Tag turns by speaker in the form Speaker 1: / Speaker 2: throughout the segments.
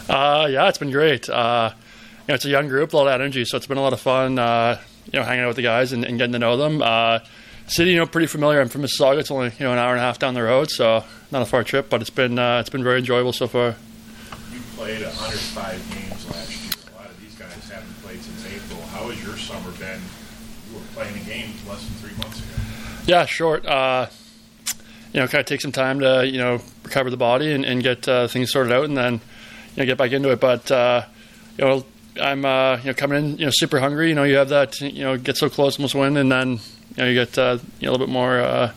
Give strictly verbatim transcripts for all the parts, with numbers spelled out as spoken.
Speaker 1: Uh, yeah, it's been great. Uh, you know, it's a young group, a lot of energy, so it's been a lot of fun. Uh, you know, hanging out with the guys and, and getting to know them. Uh, city, you know, pretty familiar. I'm from Mississauga. It's only you know an hour and a half down the road, so not a far trip. But it's been uh, it's been very enjoyable so far.
Speaker 2: You played one hundred five games last year. A lot of these guys haven't played since April. How has your summer been? You were playing a game less than three months ago.
Speaker 1: Yeah, short. Uh, you know, kind of take some time to you know recover the body and, and get uh, things sorted out, and then you know get back into it. But uh, you know, I'm uh, you know coming in you know super hungry. You know, you have that you know get so close, almost win, and then you know you get uh, you know, a little bit more uh,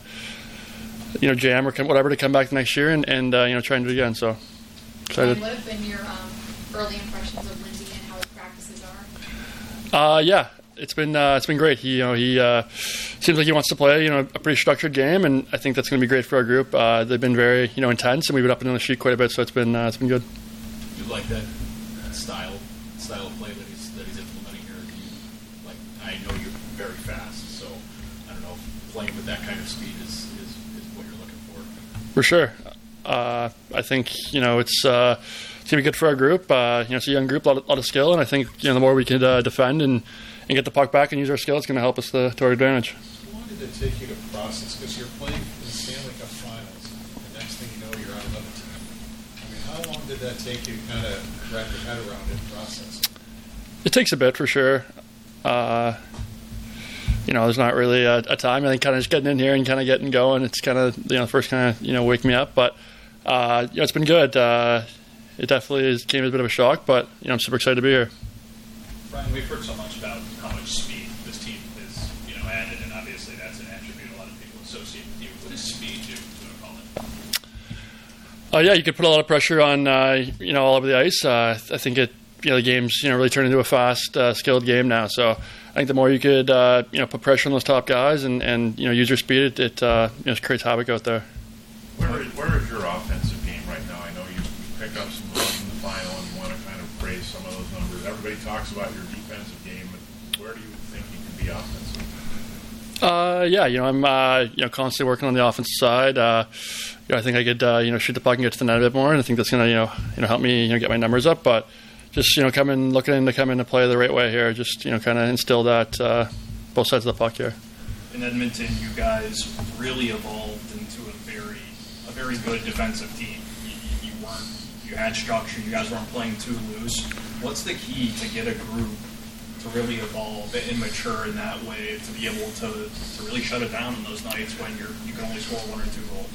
Speaker 1: you know jam or whatever to come back next year and, and uh, you know try and do it again. So excited.
Speaker 3: What have been your um, early impressions of Lindsay and how his practices are?
Speaker 1: Uh, yeah. It's been uh, it's been great. He you know he uh, seems like he wants to play you know a pretty structured game, and I think that's going to be great for our group. Uh, they've been very you know intense, and we've been up and down the sheet quite a bit, so it's been uh, it's been good.
Speaker 4: Do you like that style style of play that he's that he's implementing here? Do you, like I know you're very fast, so I don't know if playing with that kind of speed is, is, is what you're looking for.
Speaker 1: For sure, uh, I think you know it's. Uh, it's gonna be good for our group. Uh, you know, it's a young group, a lot of, lot of skill, and I think you know the more we can uh, defend and. and get the puck back and use our skill, it's going to help us to, to our advantage.
Speaker 5: How long did it take you to process? Because you're playing in the Stanley Cup Finals, the next thing you know, you're on another team. I mean, how long did that take you to kind of wrap your head around it and process it?
Speaker 1: It takes a bit, for sure. Uh, you know, there's not really a, a time. I think kind of just getting in here and kind of getting going, it's kind of, you know, the first kind of, you know, wake me up. But, uh, you know, it's been good. Uh, it definitely is, came as a bit of a shock, but, you know, I'm super excited to be here.
Speaker 6: Brian, we've heard so much about how much speed this team has, you know, added, and obviously that's an attribute a lot of people associate with you. What does speed do to an opponent?
Speaker 1: Uh, yeah, you could put a lot of pressure on, uh, you know, all over the ice. Uh, I think it, you know, the game's, you know, really turned into a fast, uh, skilled game now. So I think the more you could, uh, you know, put pressure on those top guys and, and you know, use your speed, it, it uh, you know, creates havoc out there.
Speaker 2: Where, where is your offensive game right now? I know you picked up some goals in the final and you want to kind of praise some of those numbers. Everybody talks about your defensive game, but where do you think you can be offensive?
Speaker 1: Uh, yeah, you know, I'm uh, you know constantly working on the offensive side. Uh, you know, I think I could uh, you know shoot the puck and get to the net a bit more, and I think that's gonna you know you know help me you know get my numbers up. But just you know coming looking to come in and play the right way here, just you know kind of instill that uh, both sides of the puck here.
Speaker 6: In Edmonton, you guys really evolved into a very a very good defensive team. You, you weren't you had structure. You guys weren't playing too loose. What's the key to get a group to really evolve and mature in that way to be able to, to really shut it down on those nights when you're you can only score one or two goals?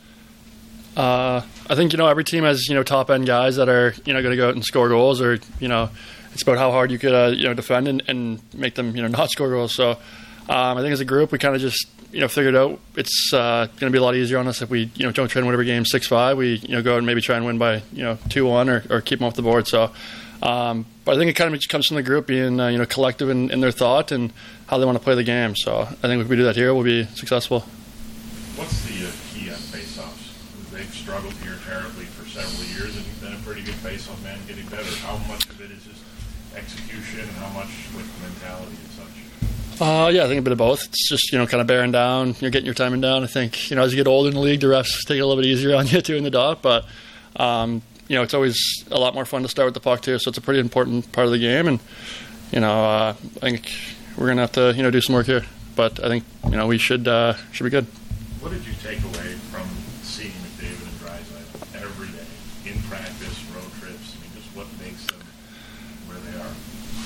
Speaker 1: Uh, I think you know every team has you know top end guys that are you know going to go out and score goals, or you know it's about how hard you could uh, you know defend and, and make them you know not score goals. So um, I think as a group we kind of just you know figured out it's uh, going to be a lot easier on us if we you know don't try and win every game six five. We you know go out and maybe try and win by you know two one or, or keep them off the board. So. Um, but I think it kind of just comes from the group being, uh, you know, collective in, in their thought and how they want to play the game. So I think if we do that here, we'll be successful.
Speaker 2: What's the uh, key on face-offs? They've struggled here terribly for several years, and you've been a pretty good face-off man, getting better. How much of it is just execution, and how much with mentality and such?
Speaker 1: Uh, yeah, I think a bit of both. It's just, you know, kind of bearing down, you're getting your timing down. I think, you know, as you get older in the league, the refs take it a little bit easier on you too in the dot, but. Um, You know, it's always a lot more fun to start with the puck too, so it's a pretty important part of the game. And you know, uh, I think we're gonna have to you know do some work here, but I think you know we should uh, should be good.
Speaker 2: What did you take away from seeing McDavid and Draisaitl every day in practice, road trips? I mean, just what makes them where they are?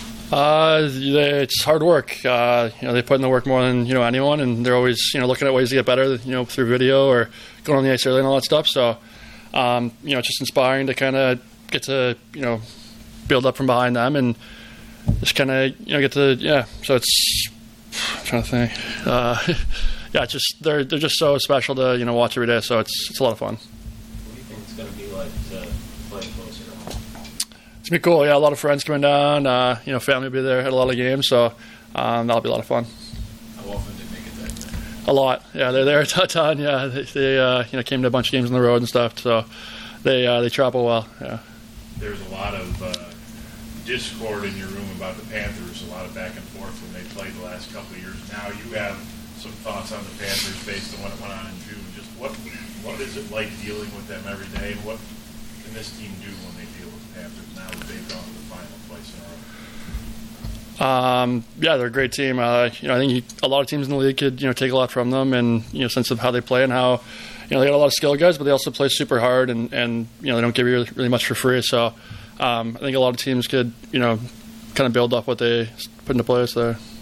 Speaker 1: Uh, they, it's hard work. Uh, you know, they put in the work more than you know anyone, and they're always you know looking at ways to get better. You know, through video or going on the ice early and all that stuff. So. Um, you know, it's just inspiring to kind of get to, you know, build up from behind them and just kind of, you know, get to, yeah. So it's, I'm trying to think. Uh, yeah, it's just, they're they're just so special to, you know, watch every day. So it's it's a lot of fun.
Speaker 7: What do you think it's going to be like to play closer to home?
Speaker 1: It's going to be cool. Yeah, a lot of friends coming down. Uh, you know, family will be there at a lot of games. So um, that'll be a lot of fun.
Speaker 4: How often do they make it that?
Speaker 1: A lot, yeah. They're there a ton. Yeah, they, they uh, you know came to a bunch of games on the road and stuff. So they uh, they travel well. Yeah.
Speaker 2: There's a lot of uh, discord in your room about the Panthers. A lot of back and forth when they played the last couple of years. Now you have some thoughts on the Panthers based on what went on in June. Just what what is it like dealing with them every day? And what can this team do when they deal with the Panthers now that they've gone to the final twice in a row?
Speaker 1: Um, yeah, they're a great team. Uh, you know, I think you, a lot of teams in the league could, you know, take a lot from them, and you know, sense of how they play and how, you know, they got a lot of skill guys, but they also play super hard, and, and you know, they don't give you really, really much for free. So, um, I think a lot of teams could, you know, kind of build up what they put into place there.